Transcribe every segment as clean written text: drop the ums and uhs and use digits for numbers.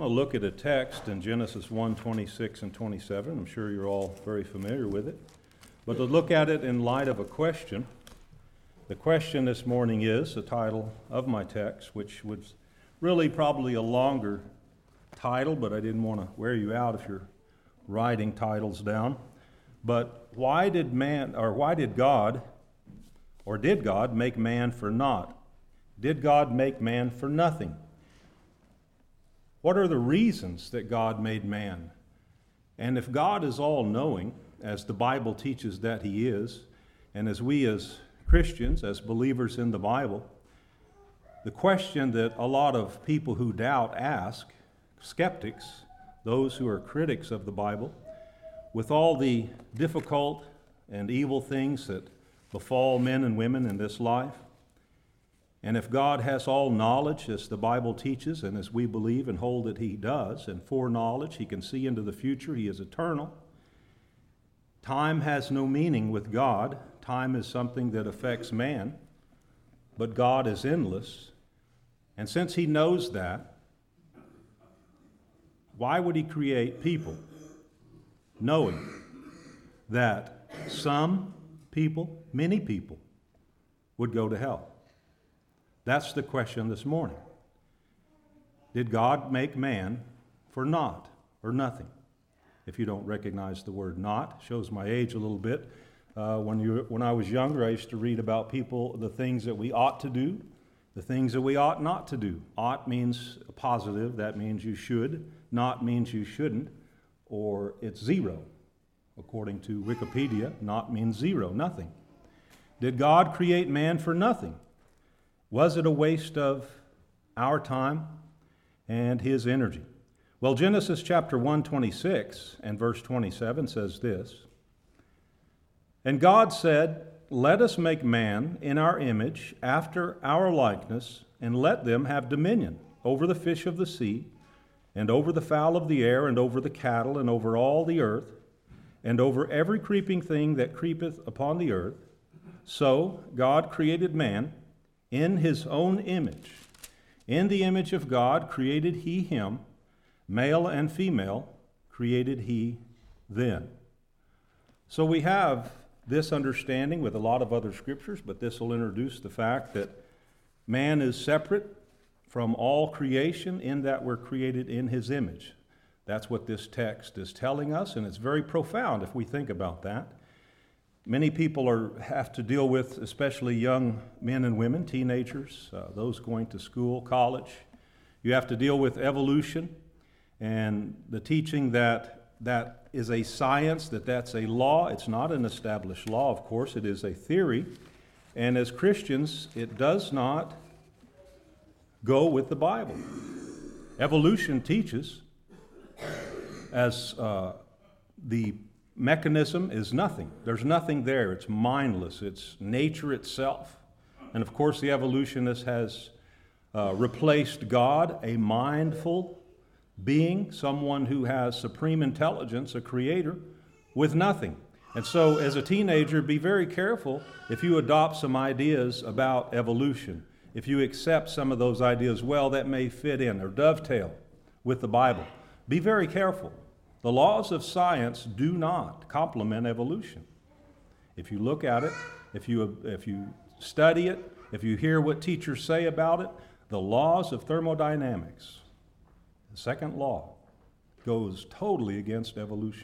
I'm going to look at a text in Genesis 1, 26 and 27. I'm sure you're all very familiar with it. But to look at it in light of a question. The question this morning is the title of my text, which was really probably a longer title, but I didn't want to wear you out if you're writing titles down. But did God make man for naught? Did God make man for nothing? What are the reasons that God made man? And if God is all-knowing, as the Bible teaches that he is, and as we as Christians, as believers in the Bible, the question that a lot of people who doubt ask, skeptics, those who are critics of the Bible, with all the difficult and evil things that befall men and women in this life, and if God has all knowledge, as the Bible teaches, and as we believe and hold that he does, and foreknowledge, he can see into the future, he is eternal. Time has no meaning with God. Time is something that affects man, but God is endless. And since he knows that, why would he create people, knowing that some people, many people, would go to hell? That's the question this morning. Did God make man for naught or nothing? If you don't recognize the word "not," shows my age a little bit. When I was younger, I used to read about people, the things that we ought to do, the things that we ought not to do. Ought means positive, that means you should. Not means you shouldn't, or it's zero. According to Wikipedia, not means zero, nothing. Did God create man for nothing? Was it a waste of our time and his energy? Well, Genesis chapter 1:26 and verse 27 says this, "And God said, Let us make man in our image, after our likeness, and let them have dominion over the fish of the sea, and over the fowl of the air, and over the cattle, and over all the earth, and over every creeping thing that creepeth upon the earth. So God created man in his own image. In the image of God created he him, male and female created he them." So we have this understanding with a lot of other scriptures, but this will introduce the fact that man is separate from all creation in that we're created in his image. That's what this text is telling us, and it's very profound if we think about that. Many people have to deal with, especially young men and women, teenagers, those going to school, college. You have to deal with evolution and the teaching that is a science, that's a law. It's not an established law, of course. It is a theory. And as Christians, it does not go with the Bible. Evolution teaches as the mechanism is nothing. There's nothing there. It's mindless. It's nature itself. And of course, the evolutionist has replaced God, a mindful being, someone who has supreme intelligence, a creator, with nothing. And so as a teenager, be very careful if you adopt some ideas about evolution. If you accept some of those ideas, well, that may fit in or dovetail with the Bible. Be very careful. The laws of science do not complement evolution. If you look at it, if you study it, if you hear what teachers say about it, the laws of thermodynamics, the second law, goes totally against evolution.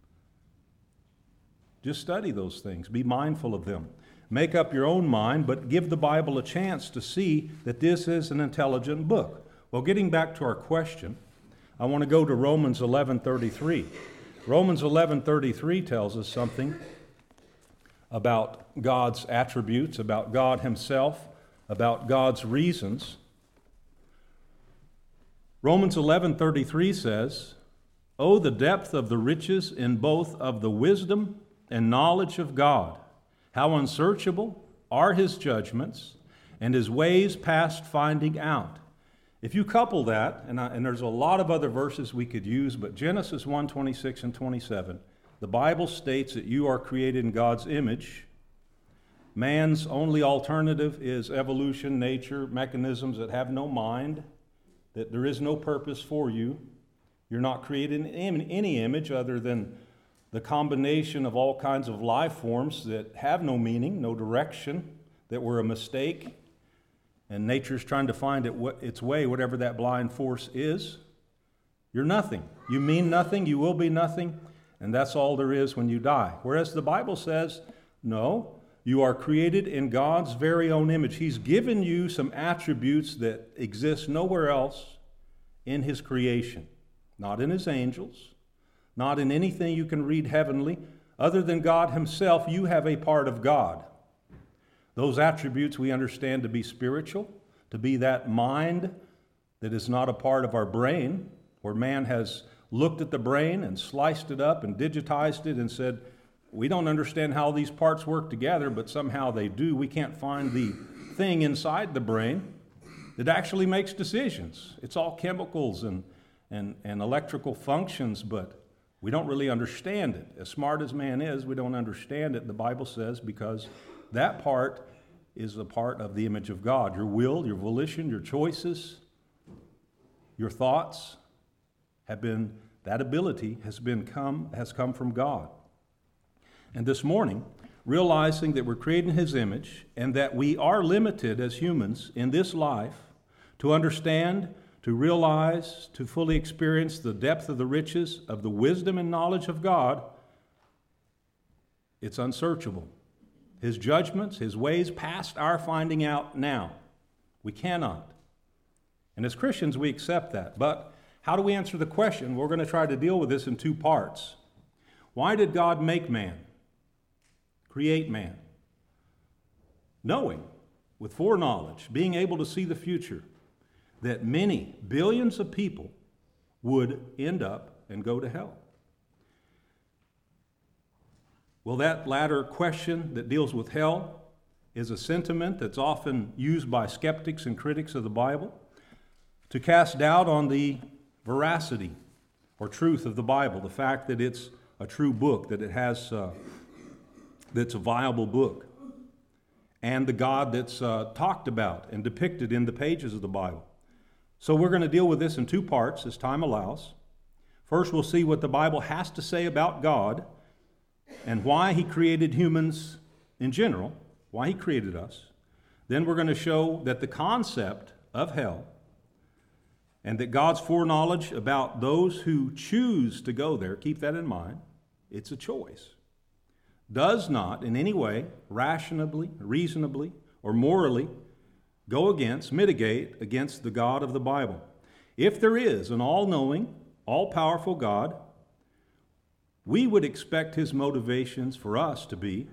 Just study those things. Be mindful of them. Make up your own mind, but give the Bible a chance to see that this is an intelligent book. Well, getting back to our question, I want to go to Romans 11:33. Romans 11:33 tells us something about God's attributes, about God himself, about God's reasons. Romans 11:33 says, "Oh, the depth of the riches in both of the wisdom and knowledge of God! How unsearchable are his judgments, and his ways past finding out." If you couple that, and there's a lot of other verses we could use, but Genesis 1:26 and 27, the Bible states that you are created in God's image. Man's only alternative is evolution, nature, mechanisms that have no mind. that there is no purpose for you. You're not created in any image other than the combination of all kinds of life forms that have no meaning, no direction, that were a mistake, and nature's trying to find its way, whatever that blind force is. You're nothing. You mean nothing. You will be nothing. And that's all there is when you die. Whereas the Bible says, no, you are created in God's very own image. He's given you some attributes that exist nowhere else in His creation. Not in His angels, not in anything you can read heavenly. Other than God Himself, you have a part of God. Those attributes we understand to be spiritual, to be that mind that is not a part of our brain, where man has looked at the brain and sliced it up and digitized it and said, we don't understand how these parts work together, but somehow they do. We can't find the thing inside the brain that actually makes decisions. It's all chemicals and electrical functions, but we don't really understand it. As smart as man is, we don't understand it, the Bible says, because that part is a part of the image of God. Your will, your volition, your choices, your thoughts have been, that ability has come from God. And this morning, realizing that we're created in His image and that we are limited as humans in this life to understand, to realize, to fully experience the depth of the riches of the wisdom and knowledge of God, it's unsearchable. His judgments, His ways past our finding out now. We cannot. And as Christians, we accept that. But how do we answer the question? We're going to try to deal with this in two parts. Why did God make man? Create man? Knowing, with foreknowledge, being able to see the future, that many billions of people would end up and go to hell. Well, that latter question that deals with hell is a sentiment that's often used by skeptics and critics of the Bible to cast doubt on the veracity or truth of the Bible, the fact that it's a true book, that it has, that's a viable book, and the God that's talked about and depicted in the pages of the Bible. So we're going to deal with this in two parts as time allows. First, we'll see what the Bible has to say about God and why He created humans in general, why He created us. Then we're going to show that the concept of hell and that God's foreknowledge about those who choose to go there, keep that in mind, it's a choice, does not in any way rationally, reasonably, or morally go against, mitigate against the God of the Bible. If there is an all-knowing, all-powerful God, we would expect His motivations for us to be,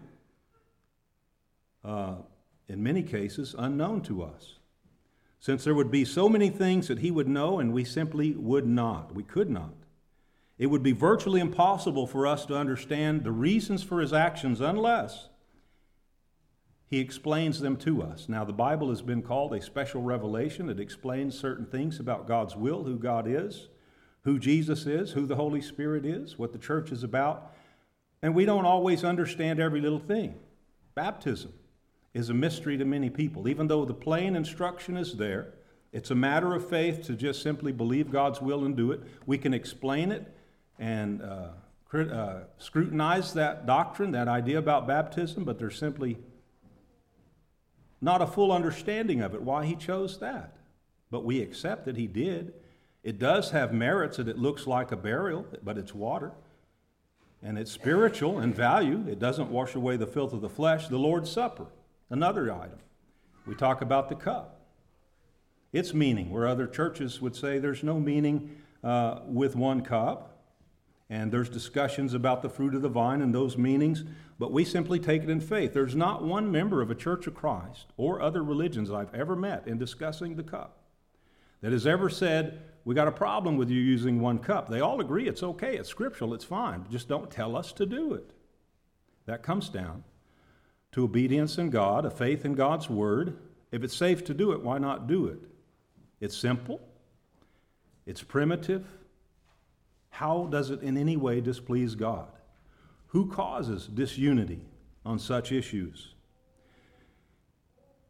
in many cases, unknown to us. Since there would be so many things that He would know and we simply would not, we could not. It would be virtually impossible for us to understand the reasons for His actions unless He explains them to us. Now, the Bible has been called a special revelation. It explains certain things about God's will, who God is, who Jesus is, who the Holy Spirit is, what the church is about. And we don't always understand every little thing. Baptism is a mystery to many people. Even though the plain instruction is there, it's a matter of faith to just simply believe God's will and do it. We can explain it and scrutinize that doctrine, that idea about baptism, but there's simply not a full understanding of it, why He chose that. But we accept that He did. It does have merits that it looks like a burial, but it's water. And it's spiritual in value. It doesn't wash away the filth of the flesh. The Lord's Supper, another item. We talk about the cup. Its meaning, where other churches would say there's no meaning with one cup. And there's discussions about the fruit of the vine and those meanings, but we simply take it in faith. There's not one member of a Church of Christ or other religions I've ever met in discussing the cup that has ever said, we got a problem with you using one cup. They all agree it's okay, it's scriptural, it's fine. Just don't tell us to do it. That comes down to obedience in God, a faith in God's Word. If it's safe to do it, why not do it? It's simple. It's primitive. How does it in any way displease God? Who causes disunity on such issues?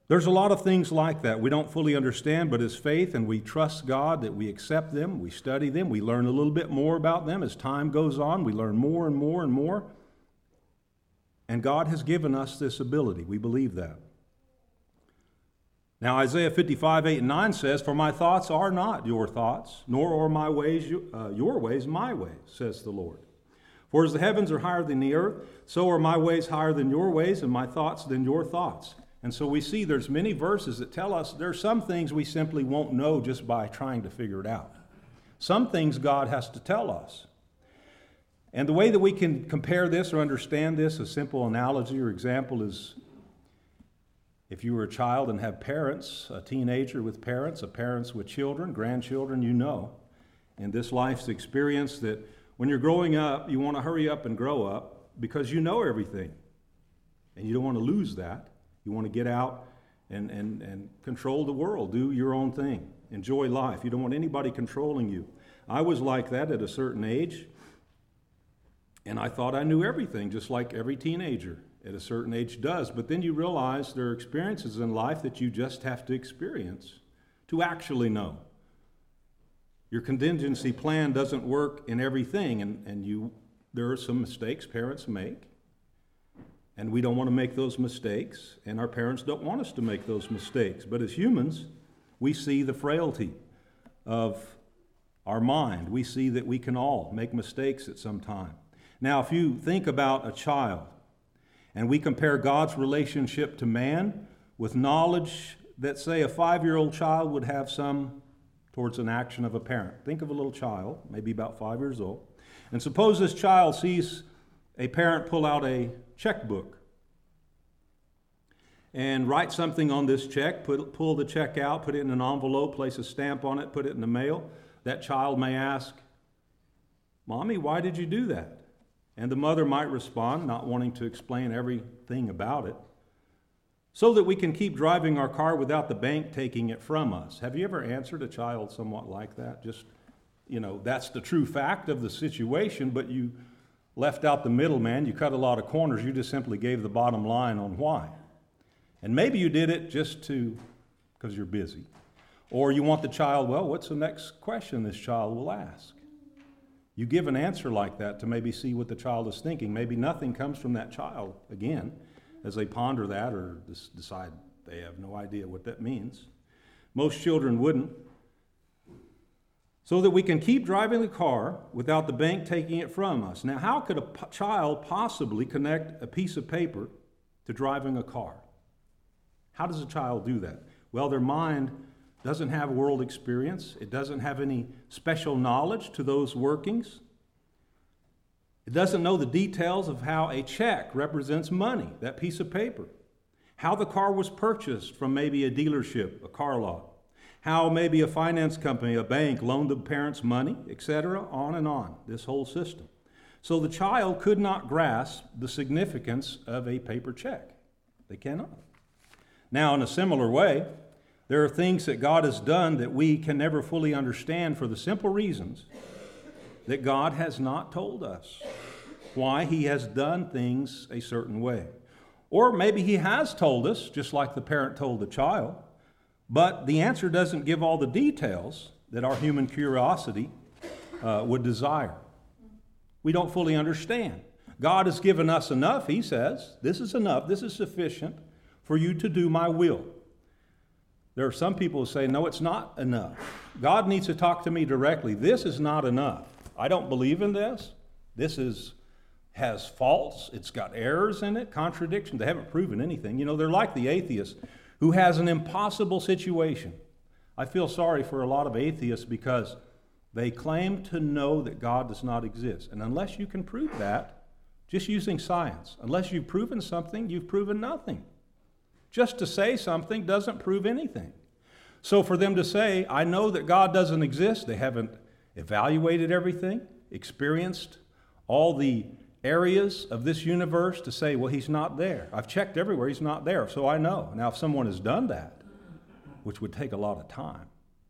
There's a lot of things like that we don't fully understand, but as faith and we trust God that we accept them, we study them, we learn a little bit more about them. As time goes on, we learn more and more and more. And God has given us this ability. We believe that. Now, Isaiah 55, 8 and 9 says, "For my thoughts are not your thoughts, nor are my ways your ways my ways, says the Lord. For as the heavens are higher than the earth, so are my ways higher than your ways, and my thoughts than your thoughts." And so we see there's many verses that tell us there's some things we simply won't know just by trying to figure it out. Some things God has to tell us. And the way that we can compare this or understand this, a simple analogy or example is if you were a child and have parents, a teenager with parents, a parents with children, grandchildren, you know, in this life's experience that when you're growing up, you want to hurry up and grow up because you know everything. And you don't want to lose that. You want to get out and control the world, do your own thing, enjoy life. You don't want anybody controlling you. I was like that at a certain age, and I thought I knew everything, just like every teenager at a certain age does. But then you realize there are experiences in life that you just have to experience to actually know. Your contingency plan doesn't work in everything, and there are some mistakes parents make. And we don't want to make those mistakes, and our parents don't want us to make those mistakes. But as humans, we see the frailty of our mind. We see that we can all make mistakes at some time. Now, if you think about a child, and we compare God's relationship to man with knowledge that, say, a 5-year-old child would have some towards an action of a parent. Think of a little child, maybe about 5 years old, and suppose this child sees a parent pull out a checkbook and write something on this check, pull the check out, put it in an envelope, place a stamp on it, put it in the mail. That child may ask, "Mommy, why did you do that?" And the mother might respond, not wanting to explain everything about it, "So that we can keep driving our car without the bank taking it from us." Have you ever answered a child somewhat like that? Just, that's the true fact of the situation, but you left out the middleman, you cut a lot of corners, you just simply gave the bottom line on why. And maybe you did it just because you're busy. Or you want the child, well, what's the next question this child will ask? You give an answer like that to maybe see what the child is thinking. Maybe nothing comes from that child, again, as they ponder that or decide they have no idea what that means. Most children wouldn't. So that we can keep driving the car without the bank taking it from us. Now, how could a child possibly connect a piece of paper to driving a car? How does a child do that? Well, their mind doesn't have world experience. It doesn't have any special knowledge to those workings. It doesn't know the details of how a check represents money, that piece of paper. How the car was purchased from maybe a dealership, a car lot. How maybe a finance company, a bank loaned the parents money, etc., on and on, this whole system. So the child could not grasp the significance of a paper check. They cannot. Now, in a similar way, there are things that God has done that we can never fully understand for the simple reasons that God has not told us why He has done things a certain way. Or maybe He has told us, just like the parent told the child, but the answer doesn't give all the details that our human curiosity would desire. We don't fully understand. God has given us enough, He says. This is enough, this is sufficient for you to do my will. There are some people who say, no, it's not enough. God needs to talk to me directly. This is not enough. I don't believe in this. This has faults. It's got errors in it, contradictions. They haven't proven anything. They're like the atheist who has an impossible situation. I feel sorry for a lot of atheists because they claim to know that God does not exist. And unless you can prove that, just using science, unless you've proven something, you've proven nothing. Just to say something doesn't prove anything. So for them to say, I know that God doesn't exist, they haven't evaluated everything, experienced all the areas of this universe to say, well, He's not there. I've checked everywhere, He's not there, so I know. Now, if someone has done that, which would take a lot of time,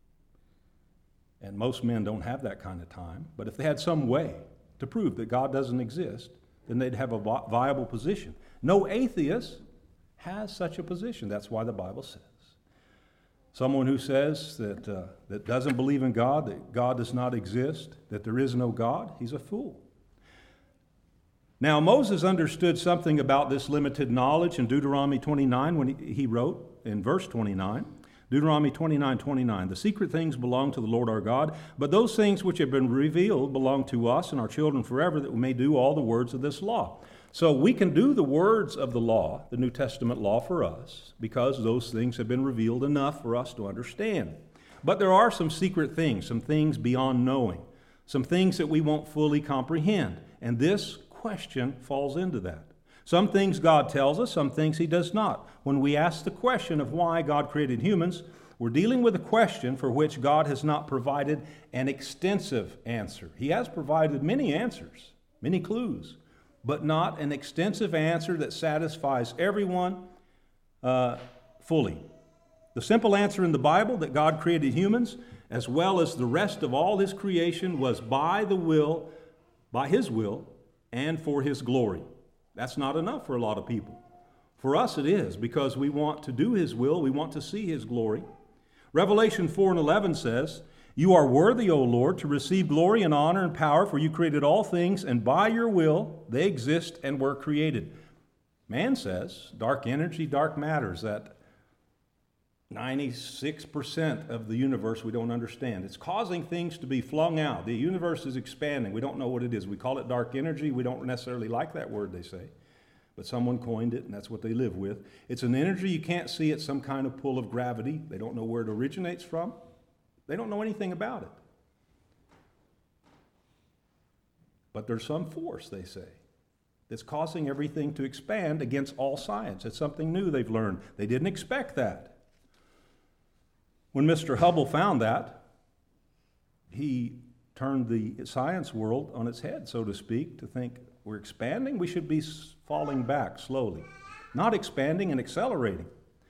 and most men don't have that kind of time, but if they had some way to prove that God doesn't exist, then they'd have a viable position. No atheist has such a position. That's why the Bible says. Someone who says that doesn't believe in God, that God does not exist, that there is no God, he's a fool. Now, Moses understood something about this limited knowledge in Deuteronomy 29 when he wrote in verse 29, Deuteronomy 29:29, the secret things belong to the Lord our God, but those things which have been revealed belong to us and our children forever, that we may do all the words of this law. So we can do the words of the law, the New Testament law for us, because those things have been revealed enough for us to understand. But there are some secret things, some things beyond knowing, some things that we won't fully comprehend. And this question falls into that. Some things God tells us, some things he does not. When we ask the question of why God created humans, we're dealing with a question for which God has not provided an extensive answer. He has provided many answers, many clues, but not an extensive answer that satisfies everyone fully. The simple answer in the Bible that God created humans, as well as the rest of all his creation, was by his will, and for his glory. That's not enough for a lot of people. For us it is, because we want to do his will, we want to see his glory. Revelation 4:11 says, "You are worthy, O Lord, to receive glory and honor and power, for you created all things, and by your will they exist and were created." Man says, dark energy, dark matters, that 96% of the universe we don't understand. It's causing things to be flung out. The universe is expanding. We don't know what it is. We call it dark energy. We don't necessarily like that word, they say. But someone coined it, and that's what they live with. It's an energy you can't see. It's some kind of pull of gravity. They don't know where it originates from. They don't know anything about it. But there's some force, they say, that's causing everything to expand against all science. It's something new they've learned. They didn't expect that. When Mr. Hubble found that, he turned the science world on its head, so to speak, to think we're expanding, we should be falling back slowly, not expanding and accelerating.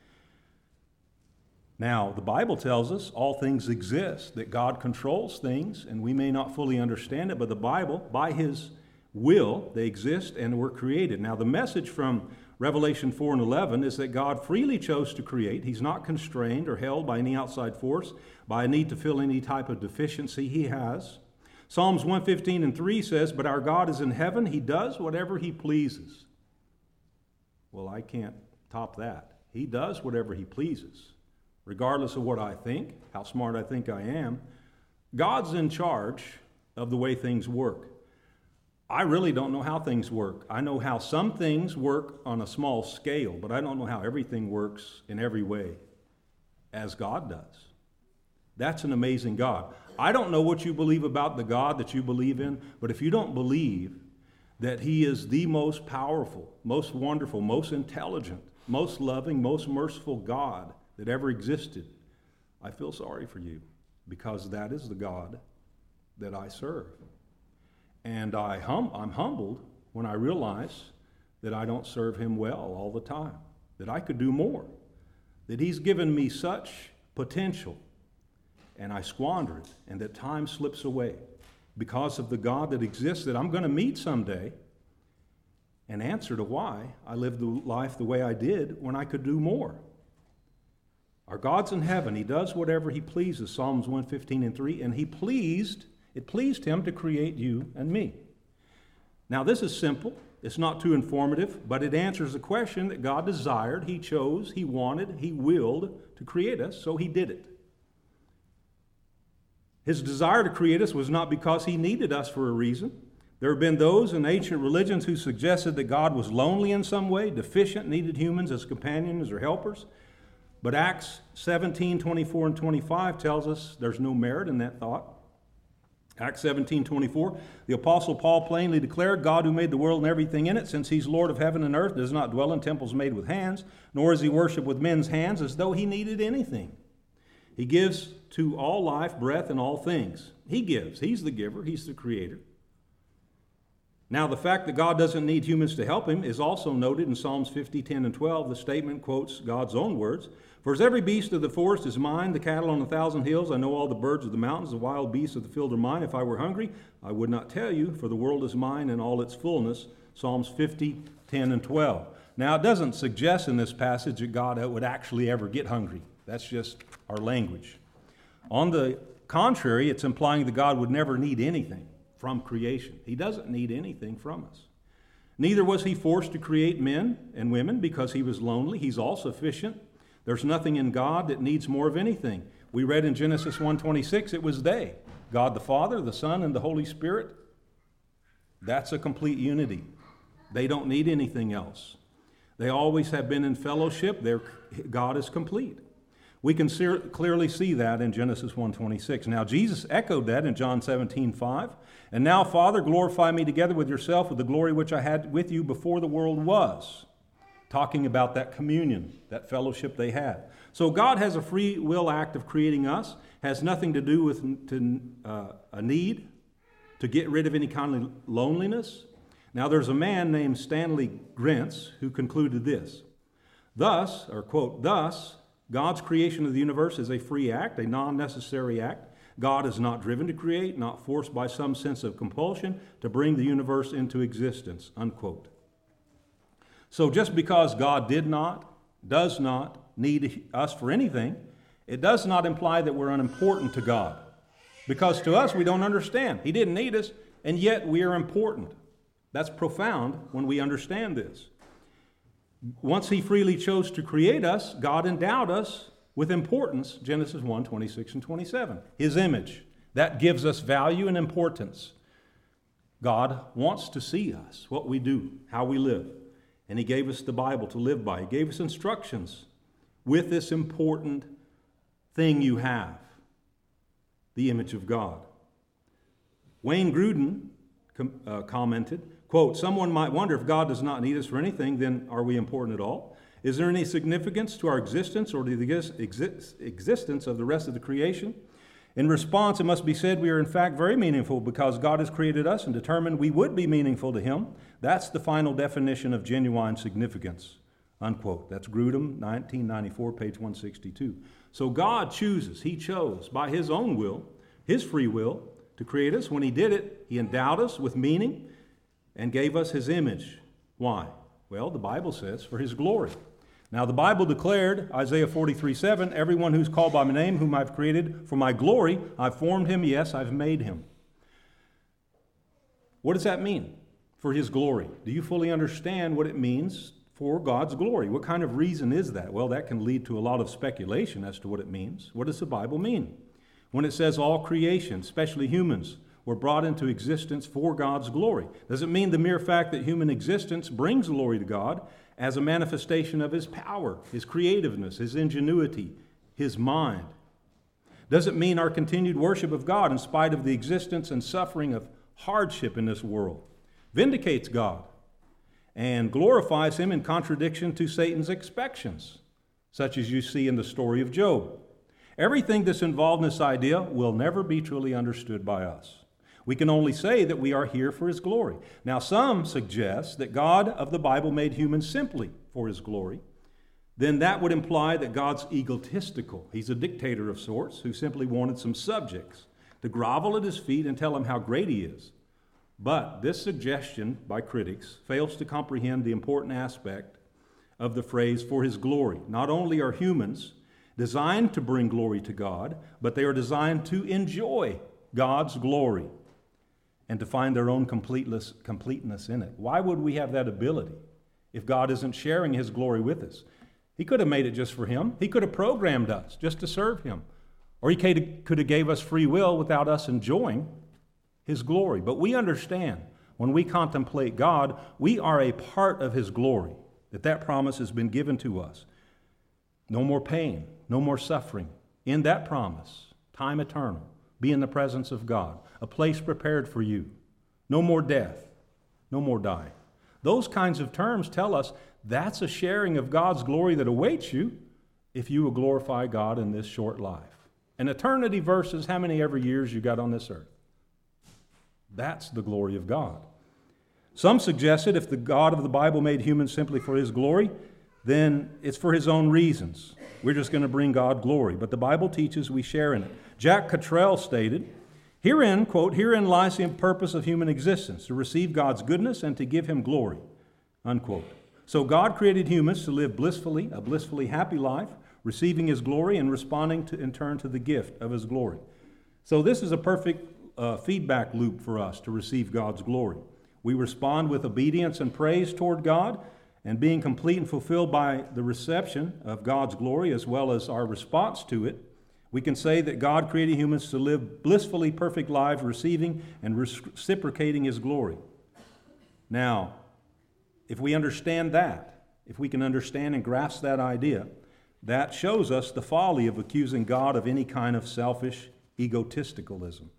Now, the Bible tells us all things exist, that God controls things, and we may not fully understand it, but the Bible, by his will, they exist and were created. Now, the message from Revelation 4:11 is that God freely chose to create. He's not constrained or held by any outside force, by a need to fill any type of deficiency he has. Psalms 115:3 says, "But our God is in heaven. He does whatever he pleases." Well, I can't top that. He does whatever he pleases, regardless of what I think, how smart I think I am. God's in charge of the way things work. I really don't know how things work. I know how some things work on a small scale, but I don't know how everything works in every way as God does. That's an amazing God. I don't know what you believe about the God that you believe in, but if you don't believe that he is the most powerful, most wonderful, most intelligent, most loving, most merciful God that ever existed, I feel sorry for you, because that is the God that I serve. And I'm humbled when I realize that I don't serve him well all the time, that I could do more, that he's given me such potential, and I squander it, and that time slips away because of the God that exists that I'm going to meet someday, and answer to why I lived the life the way I did when I could do more. Our God's in heaven. He does whatever he pleases, Psalms 115:3, and it pleased him to create you and me. Now, this is simple. It's not too informative, but it answers the question that God desired, he chose, he wanted, he willed to create us, so he did it. His desire to create us was not because he needed us for a reason. There have been those in ancient religions who suggested that God was lonely in some way, deficient, needed humans as companions or helpers. But Acts 17:24 and 25 tells us there's no merit in that thought. Acts 17:24, the Apostle Paul plainly declared, "God who made the world and everything in it, since he's Lord of heaven and earth, does not dwell in temples made with hands, nor is he worshipped with men's hands as though he needed anything. He gives to all life, breath, and all things." He gives. He's the giver. He's the creator. Now, the fact that God doesn't need humans to help him is also noted in Psalms 50:10 and 12. The statement quotes God's own words. "For as every beast of the forest is mine, the cattle on 1,000 hills, I know all the birds of the mountains, the wild beasts of the field are mine. If I were hungry, I would not tell you, for the world is mine and all its fullness." Psalms 50:10 and 12. Now, it doesn't suggest in this passage that God would actually ever get hungry. That's just our language. On the contrary, it's implying that God would never need anything from creation. He doesn't need anything from us. Neither was he forced to create men and women because he was lonely. He's all-sufficient. There's nothing in God that needs more of anything. We read in Genesis 1:26, it was they, God the Father, the Son, and the Holy Spirit. That's a complete unity. They don't need anything else. They always have been in fellowship. God is complete. We can clearly see that in Genesis 1:26. Now, Jesus echoed that in John 17:5. And now, Father, glorify me together with yourself with the glory which I had with you before the world was. Talking about that communion, that fellowship they had. So God has a free will act of creating us. Has nothing to do with a need to get rid of any kind of loneliness. Now, there's a man named Stanley Grenz who concluded this. Thus, or quote, thus, God's creation of the universe is a free act, a non-necessary act. God is not driven to create, not forced by some sense of compulsion to bring the universe into existence, unquote. So just because God does not need us for anything, it does not imply that we're unimportant to God. Because to us, we don't understand. He didn't need us, and yet we are important. That's profound when we understand this. Once he freely chose to create us, God endowed us with importance, Genesis 1:26 and 27. His image. That gives us value and importance. God wants to see us, what we do, how we live. And he gave us the Bible to live by. He gave us instructions with this important thing you have, the image of God. Wayne Grudem commented, quote, someone might wonder if God does not need us for anything, then are we important at all? Is there any significance to our existence or to the existence of the rest of the creation? In response, it must be said we are in fact very meaningful because God has created us and determined we would be meaningful to him. That's the final definition of genuine significance, unquote. That's Grudem, 1994, page 162. So God chooses, he chose by his own will, his free will, to create us. When he did it, he endowed us with meaning and gave us his image. Why? Well, the Bible says, for his glory. Now, the Bible declared, Isaiah 43:7, everyone who's called by my name, whom I've created for my glory, I've formed him, yes, I've made him. What does that mean? For his glory. Do you fully understand what it means for God's glory? What kind of reason is that? Well, that can lead to a lot of speculation as to what it means. What does the Bible mean? When it says all creation, especially humans, were brought into existence for God's glory. Does it mean the mere fact that human existence brings glory to God as a manifestation of his power, his creativeness, his ingenuity, his mind? Does it mean our continued worship of God in spite of the existence and suffering of hardship in this world vindicates God and glorifies him in contradiction to Satan's expectations, such as you see in the story of Job? Everything that's involved in this idea will never be truly understood by us. We can only say that we are here for his glory. Now, some suggest that God of the Bible made humans simply for his glory. Then that would imply that God's egotistical. He's a dictator of sorts who simply wanted some subjects to grovel at his feet and tell him how great he is. But this suggestion by critics fails to comprehend the important aspect of the phrase for his glory. Not only are humans designed to bring glory to God, but they are designed to enjoy God's glory and to find their own completeness in it. Why would we have that ability if God isn't sharing his glory with us? He could have made it just for him. He could have programmed us just to serve him. Or he could have gave us free will without us enjoying his glory. But we understand when we contemplate God, we are a part of his glory, that promise has been given to us. No more pain, no more suffering. In that promise, time eternal, be in the presence of God, a place prepared for you. No more death, no more dying. Those kinds of terms tell us that's a sharing of God's glory that awaits you if you will glorify God in this short life. And eternity versus how many ever years you got on this earth. That's the glory of God. Some suggested if the God of the Bible made humans simply for his glory, then it's for his own reasons. We're just going to bring God glory. But the Bible teaches we share in it. Jack Cottrell stated, herein, quote, herein lies the purpose of human existence, to receive God's goodness and to give him glory, unquote. So God created humans to live a blissfully happy life, receiving His glory and responding in turn to the gift of His glory. So this is a perfect feedback loop for us to receive God's glory. We respond with obedience and praise toward God, and being complete and fulfilled by the reception of God's glory as well as our response to it, we can say that God created humans to live blissfully perfect lives, receiving and reciprocating His glory. Now, if we understand that, if we can understand and grasp that idea, that shows us the folly of accusing God of any kind of selfish egotisticism.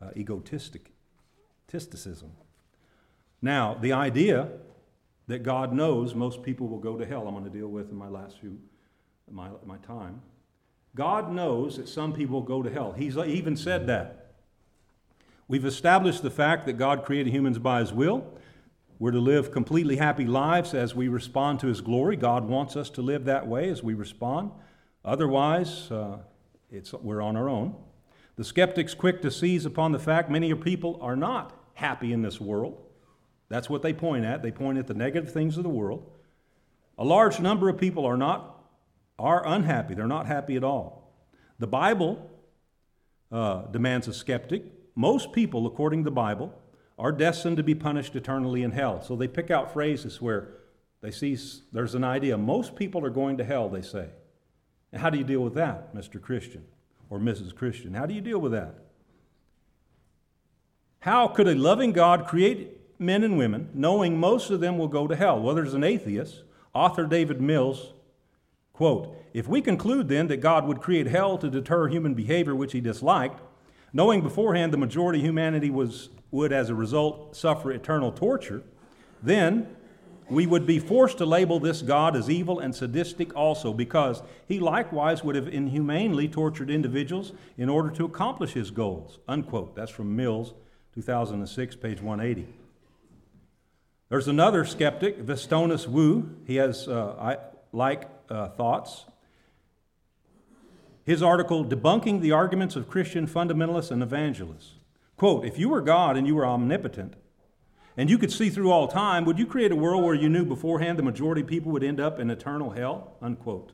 Now, the idea that God knows most people will go to hell, I'm going to deal with in my last few, my time. God knows that some people will go to hell. He's even said that. We've established the fact that God created humans by His will. We're to live completely happy lives as we respond to His glory. God wants us to live that way as we respond. Otherwise, we're on our own. The skeptic's quick to seize upon the fact many people are not happy in this world. That's what they point at. They point at the negative things of the world. A large number of people are unhappy. They're not happy at all. The Bible demands a skeptic. Most people, according to the Bible, are destined to be punished eternally in hell. So they pick out phrases where they see there's an idea. Most people are going to hell, they say. And how do you deal with that, Mr. Christian or Mrs. Christian? How do you deal with that? How could a loving God create men and women knowing most of them will go to hell? Well, there's an atheist, author David Mills, quote, "If we conclude then that God would create hell to deter human behavior which He disliked, knowing beforehand the majority of humanity would as a result suffer eternal torture, then we would be forced to label this God as evil and sadistic also, because He likewise would have inhumanely tortured individuals in order to accomplish His goals," unquote. That's from Mills, 2006, page 180. There's another skeptic, Vistonus Wu. He has thoughts. His article, Debunking the Arguments of Christian Fundamentalists and Evangelists. Quote, "If you were God and you were omnipotent, and you could see through all time, would you create a world where you knew beforehand the majority of people would end up in eternal hell?" Unquote.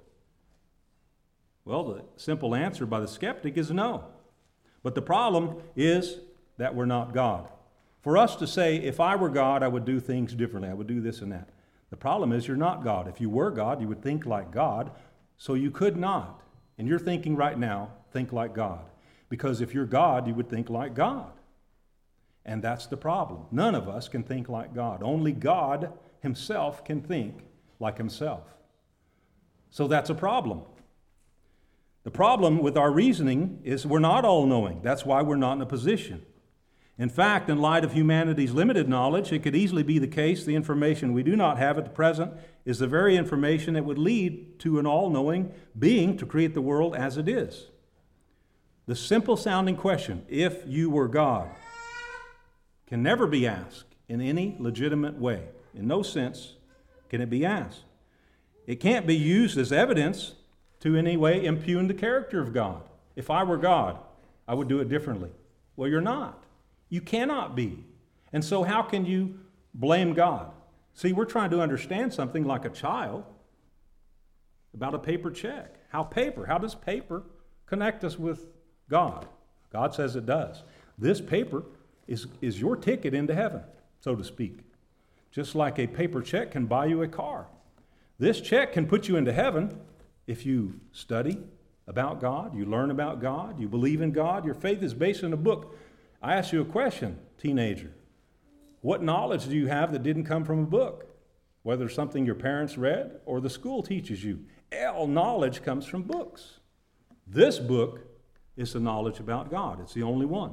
Well, the simple answer by the skeptic is no. But the problem is that we're not God. For us to say, if I were God, I would do things differently. I would do this and that. The problem is you're not God. If you were God, you would think like God. So you could not. And you're thinking right now, think like God. Because if you're God, you would think like God. And that's the problem. None of us can think like God. Only God Himself can think like Himself. So that's a problem. The problem with our reasoning is we're not all-knowing. That's why we're not in a position. In fact, in light of humanity's limited knowledge, it could easily be the case the information we do not have at the present is the very information that would lead to an all-knowing being to create the world as it is. The simple-sounding question, if you were God, can never be asked in any legitimate way. In no sense can it be asked. It can't be used as evidence to in any way impugn the character of God. If I were God, I would do it differently. Well, you're not. You cannot be. And so how can you blame God? See, we're trying to understand something like a child about a paper check. How does paper connect us with God? God says it does. This paper is your ticket into heaven, so to speak. Just like a paper check can buy you a car. This check can put you into heaven if you study about God, you learn about God, you believe in God. Your faith is based on a book. I ask you a question, teenager. What knowledge do you have that didn't come from a book? Whether something your parents read or the school teaches you. All knowledge comes from books. This book is the knowledge about God. It's the only one.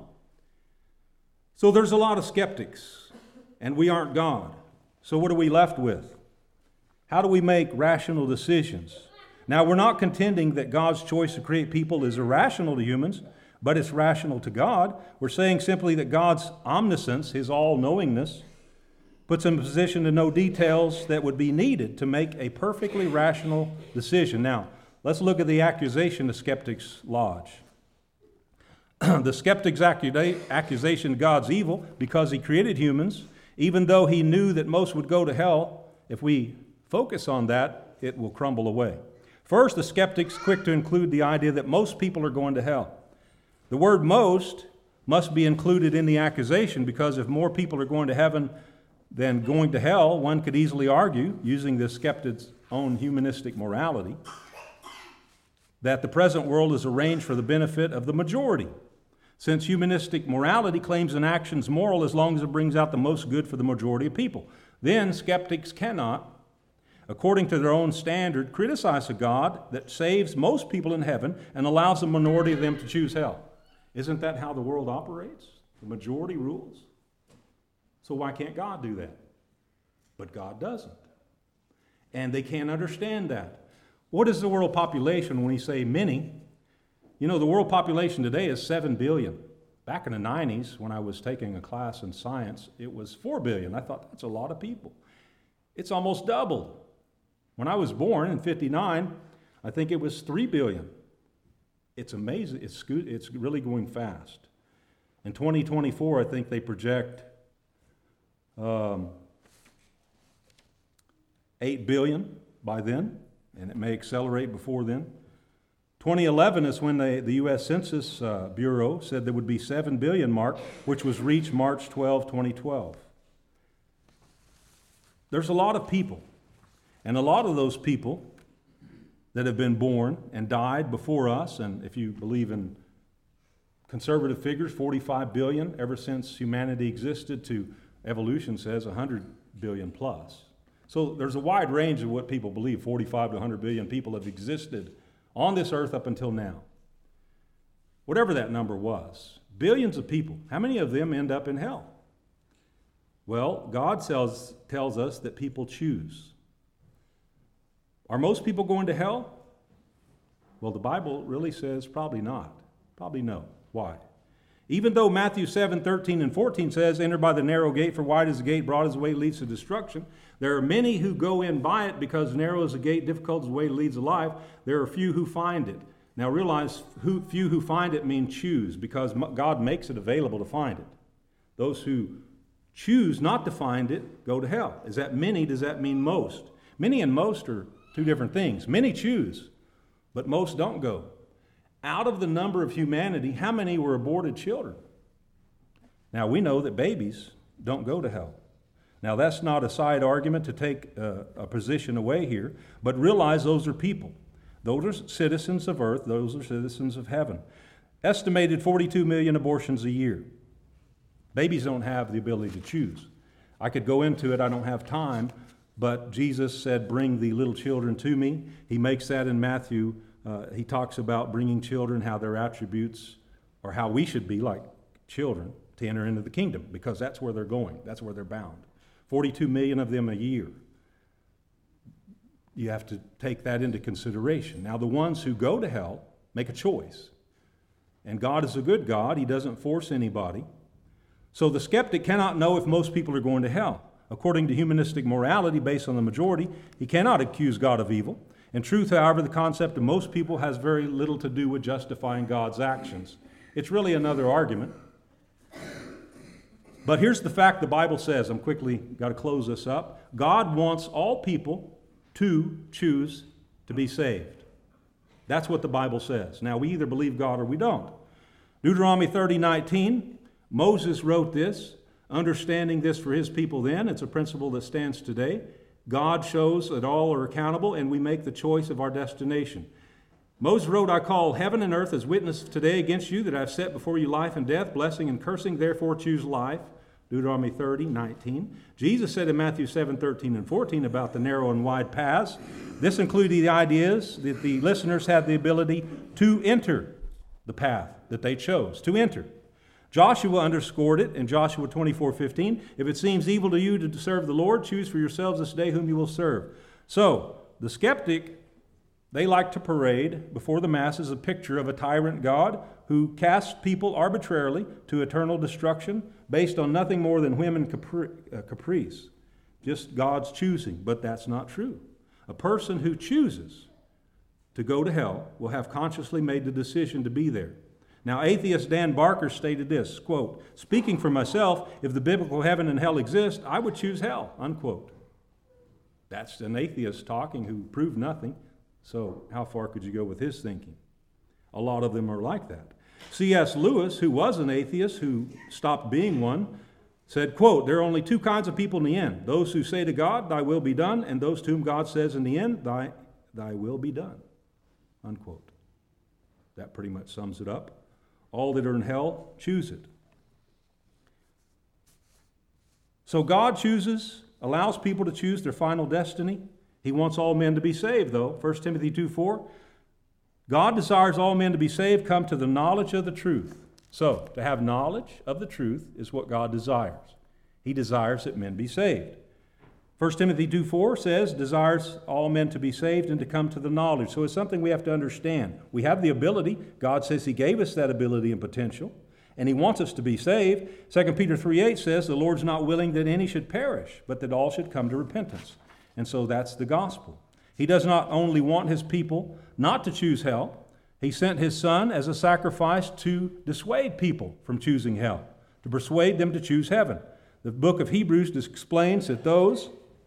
So there's a lot of skeptics, and we aren't God. So what are we left with? How do we make rational decisions? Now, we're not contending that God's choice to create people is irrational to humans, but it's rational to God. We're saying simply that God's omniscience, His all-knowingness, puts him in a position to know details that would be needed to make a perfectly rational decision. Now, let's look at the accusation the skeptics lodge. The skeptic's accusation God's evil because He created humans, even though He knew that most would go to hell if we focus on that, it will crumble away. First, the skeptic's quick to include the idea that most people are going to hell. The word most must be included in the accusation, because if more people are going to heaven than going to hell, one could easily argue, using the skeptic's own humanistic morality, that the present world is arranged for the benefit of the majority, since humanistic morality claims an action's moral as long as it brings out the most good for the majority of people. Then skeptics cannot, according to their own standard, criticize a God that saves most people in heaven and allows a minority of them to choose hell. Isn't that how the world operates? The majority rules. So why can't God do that? But God doesn't. And they can't understand that. What is the world population when we say many? You know, the world population today is 7 billion. Back in the 90s, when I was taking a class in science, it was 4 billion. I thought, that's a lot of people. It's almost doubled. When I was born in 59, I think it was 3 billion. It's amazing. It's really going fast. In 2024, I think they project 8 billion by then, and it may accelerate before then. 2011 is when the U.S. Census Bureau said there would be 7 billion mark, which was reached March 12, 2012. There's a lot of people, and a lot of those people that have been born and died before us, and if you believe in conservative figures, 45 billion ever since humanity existed, to evolution says 100 billion plus. So there's a wide range of what people believe. 45 to 100 billion people have existed on this earth up until now. Whatever that number was, billions of people, how many of them end up in hell? Well, God tells us that people choose. Are most people going to hell? Well, the Bible really says probably not. Probably no. Why? Even though Matthew 7, 13 and 14 says, enter by the narrow gate, for wide is the gate, broad is the way, leads to destruction. There are many who go in by it because narrow is the gate, difficult is the way, leads to life. There are few who find it. Now realize, few who find it mean choose, because God makes it available to find it. Those who choose not to find it go to hell. Is that many? Does that mean most? Many and most are two different things. Many choose, but most don't go. Out of the number of humanity, how many were aborted children? Now, we know that babies don't go to hell. Now, that's not a side argument to take a position away here, but realize those are people. Those are citizens of earth. Those are citizens of heaven. Estimated 42 million abortions a year. Babies don't have the ability to choose. I could go into it. I don't have time, but Jesus said, bring the little children to me. He makes that in Matthew. He talks about bringing children, how their attributes, or how we should be like children to enter into the kingdom, because that's where they're going. That's where they're bound. 42 million of them a year. You have to take that into consideration. Now, the ones who go to hell make a choice. And God is a good God. He doesn't force anybody. So the skeptic cannot know if most people are going to hell. According to humanistic morality based on the majority, he cannot accuse God of evil. In truth, however, the concept of most people has very little to do with justifying God's actions. It's really another argument. But here's the fact the Bible says. I'm quickly got to close this up. God wants all people to choose to be saved. That's what the Bible says. Now, we either believe God or we don't. Deuteronomy 30:19, Moses wrote this, understanding this for his people then. It's a principle that stands today. God shows that all are accountable, and we make the choice of our destination. Moses wrote, I call heaven and earth as witness today against you that I have set before you life and death, blessing and cursing, therefore choose life. Deuteronomy 30:19. Jesus said in Matthew 7:13 and 14 about the narrow and wide paths. This included the ideas that the listeners had the ability to enter the path that they chose, to enter. Joshua underscored it in Joshua 24:15. If it seems evil to you to serve the Lord, choose for yourselves this day whom you will serve. So, the skeptic, they like to parade before the masses a picture of a tyrant God who casts people arbitrarily to eternal destruction based on nothing more than whim and caprice. Just God's choosing, but that's not true. A person who chooses to go to hell will have consciously made the decision to be there. Now, atheist Dan Barker stated this, quote, speaking for myself, if the biblical heaven and hell exist, I would choose hell, unquote. That's an atheist talking who proved nothing. So how far could you go with his thinking? A lot of them are like that. C.S. Lewis, who was an atheist, who stopped being one, said, quote, "There are only two kinds of people in the end. Those who say to God, thy will be done, and those to whom God says in the end, thy will be done." Unquote. That pretty much sums it up. All that are in hell choose it. So God chooses, allows people to choose their final destiny. He wants all men to be saved, though. 1 Timothy 2:4. God desires all men to be saved, come to the knowledge of the truth. So, to have knowledge of the truth is what God desires. He desires that men be saved. 1 Timothy 2:4 says, desires all men to be saved and to come to the knowledge. So it's something we have to understand. We have the ability. God says He gave us that ability and potential, and He wants us to be saved. 2 Peter 3:8 says, the Lord's not willing that any should perish, but that all should come to repentance. And so that's the gospel. He does not only want His people not to choose hell, He sent His Son as a sacrifice to dissuade people from choosing hell, to persuade them to choose heaven. The book of Hebrews explains that those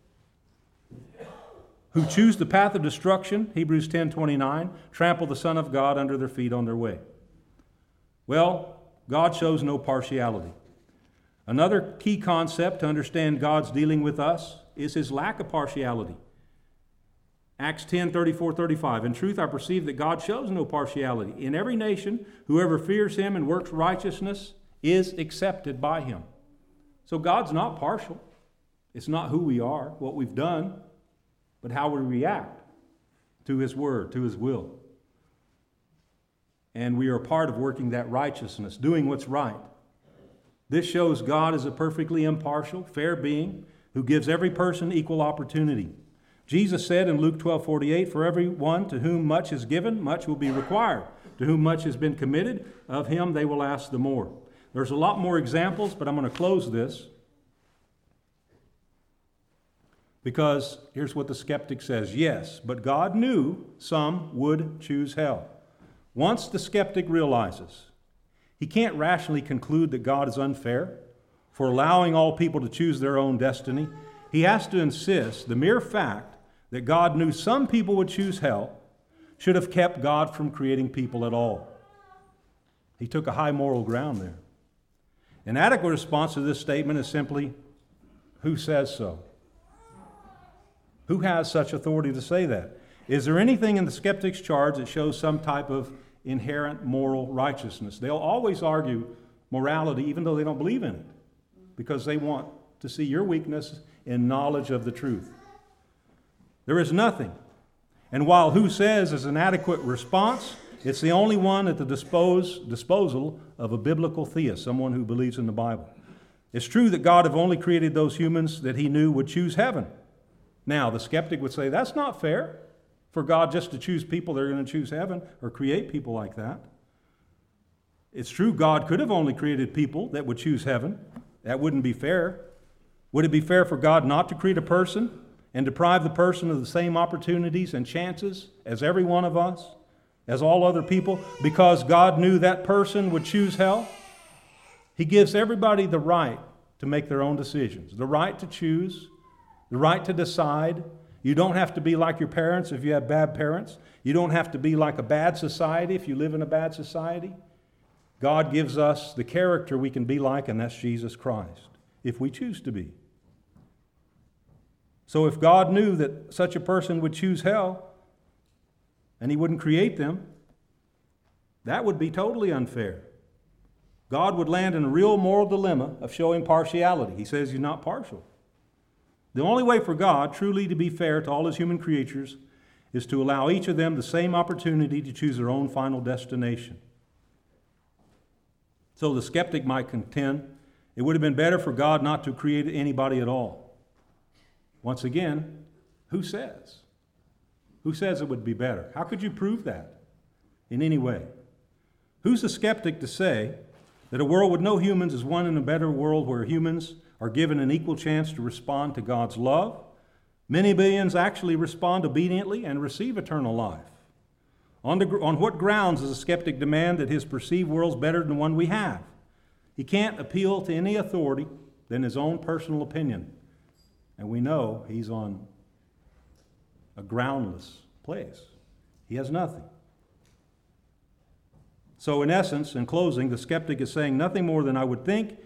who choose the path of destruction, Hebrews 10:29, trample the Son of God under their feet on their way. Well, God shows no partiality. Another key concept to understand God's dealing with us is His lack of partiality. Acts 10:34-35. In truth, I perceive that God shows no partiality. In every nation, whoever fears Him and works righteousness is accepted by Him. So God's not partial. It's not who we are, what we've done, but how we react to His word, to His will. And we are a part of working that righteousness, doing what's right. This shows God is a perfectly impartial, fair being who gives every person equal opportunity. Jesus said in Luke 12:48, for everyone to whom much is given, much will be required. To whom much has been committed, of him they will ask the more. There's a lot more examples, but I'm going to close this. Because here's what the skeptic says. Yes, but God knew some would choose hell. Once the skeptic realizes he can't rationally conclude that God is unfair for allowing all people to choose their own destiny, he has to insist the mere fact that God knew some people would choose hell should have kept God from creating people at all. He took a high moral ground there. An adequate response to this statement is simply, who says so? Who has such authority to say that? Is there anything in the skeptic's charge that shows some type of inherent moral righteousness? They'll always argue morality even though they don't believe in it, because they want to see your weakness in knowledge of the truth. There is nothing. And while who says is an adequate response, it's the only one at the disposal of a biblical theist, someone who believes in the Bible. It's true that God have only created those humans that He knew would choose heaven. Now, the skeptic would say, that's not fair for God just to choose people that are going to choose heaven or create people like that. It's true God could have only created people that would choose heaven. That wouldn't be fair. Would it be fair for God not to create a person and deprive the person of the same opportunities and chances as every one of us, as all other people, because God knew that person would choose hell? He gives everybody the right to make their own decisions, the right to choose, the right to decide. You don't have to be like your parents if you have bad parents. You don't have to be like a bad society if you live in a bad society. God gives us the character we can be like, and that's Jesus Christ, if we choose to be. So if God knew that such a person would choose hell and He wouldn't create them, that would be totally unfair. God would land in a real moral dilemma of showing partiality. He says He's not partial. The only way for God truly to be fair to all His human creatures is to allow each of them the same opportunity to choose their own final destination. So the skeptic might contend it would have been better for God not to create anybody at all. Once again, who says? Who says it would be better? How could you prove that in any way? Who's the skeptic to say that a world with no humans is one in a better world where humans are given an equal chance to respond to God's love? Many billions actually respond obediently and receive eternal life. On what grounds does a skeptic demand that his perceived world's better than one we have? He can't appeal to any authority than his own personal opinion. And we know he's on a groundless place. He has nothing. So in essence, in closing, the skeptic is saying nothing more than I would think.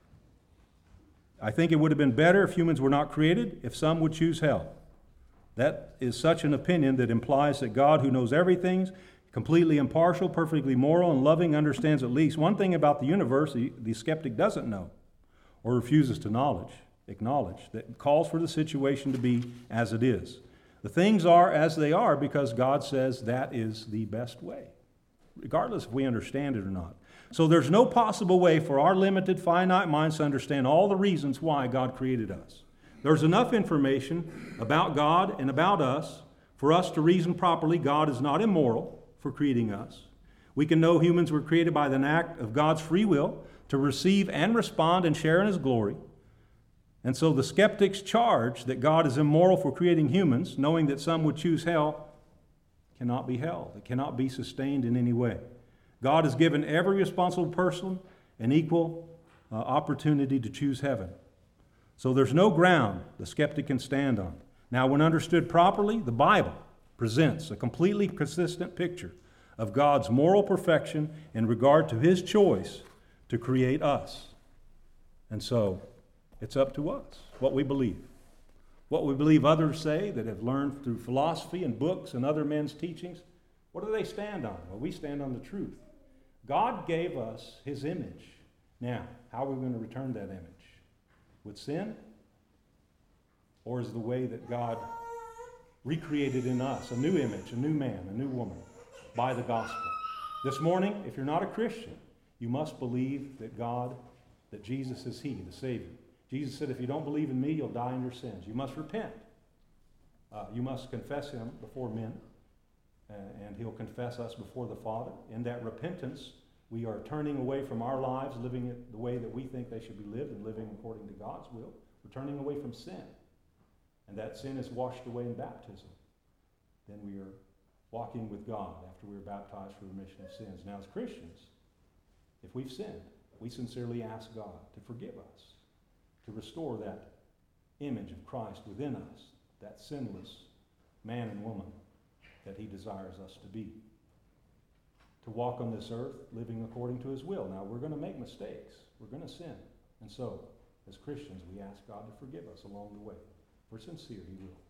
I think it would have been better if humans were not created, if some would choose hell. That is such an opinion that implies that God, who knows everything, completely impartial, perfectly moral, and loving, understands at least one thing about the universe the skeptic doesn't know or refuses to acknowledge, that calls for the situation to be as it is. The things are as they are because God says that is the best way, regardless if we understand it or not. So there's no possible way for our limited, finite minds to understand all the reasons why God created us. There's enough information about God and about us for us to reason properly. God is not immoral for creating us. We can know humans were created by an act of God's free will to receive and respond and share in His glory. And so the skeptic's charge that God is immoral for creating humans, knowing that some would choose hell, cannot be held. It cannot be sustained in any way. God has given every responsible person an equal opportunity to choose heaven. So there's no ground the skeptic can stand on. Now, when understood properly, the Bible presents a completely consistent picture of God's moral perfection in regard to His choice to create us. And so it's up to us what we believe. What we believe others say that have learned through philosophy and books and other men's teachings, what do they stand on? Well, we stand on the truth. God gave us His image. Now, how are we going to return that image? With sin? Or is the way that God recreated in us a new image, a new man, a new woman, by the gospel? This morning, if you're not a Christian, you must believe that Jesus is He, the Savior. Jesus said, if you don't believe in me, you'll die in your sins. You must repent. You must confess Him before men, and He'll confess us before the Father. In that repentance, we are turning away from our lives, living it the way that we think they should be lived and living according to God's will. We're turning away from sin. And that sin is washed away in baptism. Then we are walking with God after we are baptized for remission of sins. Now, as Christians, if we've sinned, we sincerely ask God to forgive us, to restore that image of Christ within us, that sinless man and woman that He desires us to be. To walk on this earth living according to His will. Now, we're going to make mistakes. We're going to sin. And so, as Christians, we ask God to forgive us along the way. If we're sincere, He will.